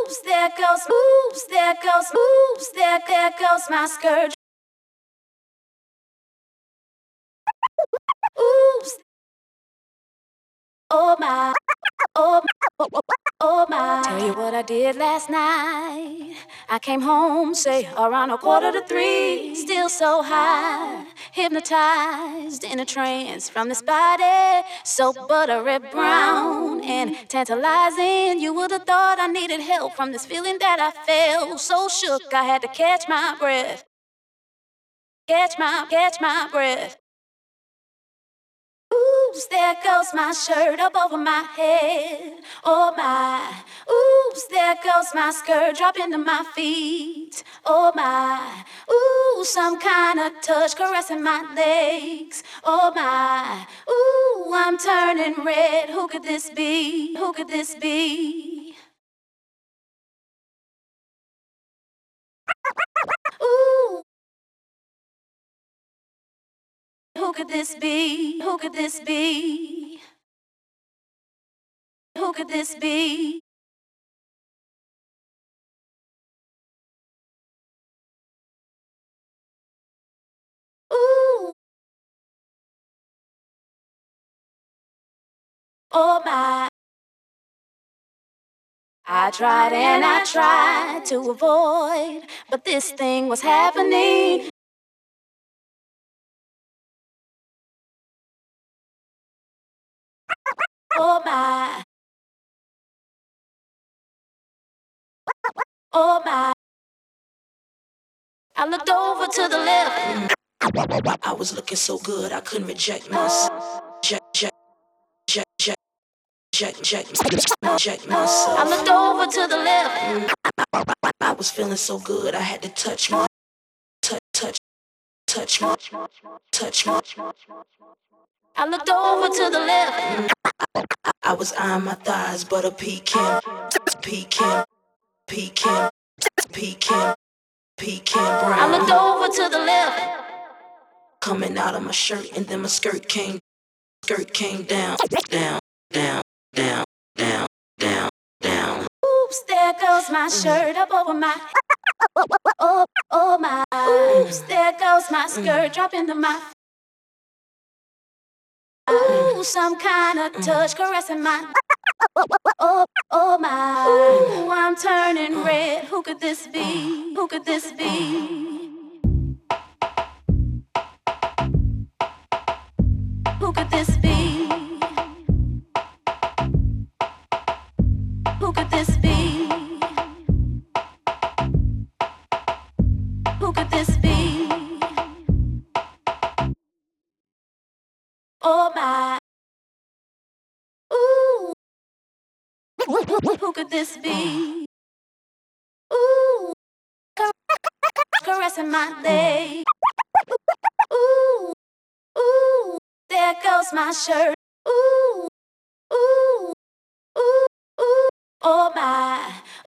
there goes my skirt. Oops, oh my, oh my, oh my. Tell you what I did last night. I came home, say around 2:45. Still so high, hypnotized in a trance from this body, so buttery brown and tantalizing. You would have thought I needed help from this feeling that I felt. So shook, I had to catch my breath, catch my breath. Oops, there goes my shirt up over my head. Oh my. Oops, there goes my skirt dropping to my feet. Oh my. Ooh, some kind of touch caressing my legs. Oh my. Ooh, I'm turning red. Who could this be? Who could this be? Ooh, who could this be? Who could this be? Who could this be? Ooh, oh my. I tried and I tried to avoid, but this thing was happening. Oh my, oh my. I looked over to the left. I was looking so good I couldn't reject myself. Reject myself. I looked over to the left. I was feeling so good I had to touch my, touch my, touch my. I looked over to the left. I was eyeing my thighs, but a pecan, pecan, pecan, pecan, pecan brown. I looked over to the left, coming out of my shirt, and then my skirt came down, down, down, down, down, down, down. Oops, there goes my shirt up over my, oh, oh my. Oops, there goes my skirt dropping to my. Ooh, some kind of touch caressing my. Oh, oh my. Ooh, I'm turning red. Who could this be? Who could this be? Who could this be? Who could this be? Who could this be? Oh my. Ooh, who could this be? Ooh, caressing my leg. Ooh, ooh, there goes my shirt. Ooh, ooh, ooh, ooh, oh my.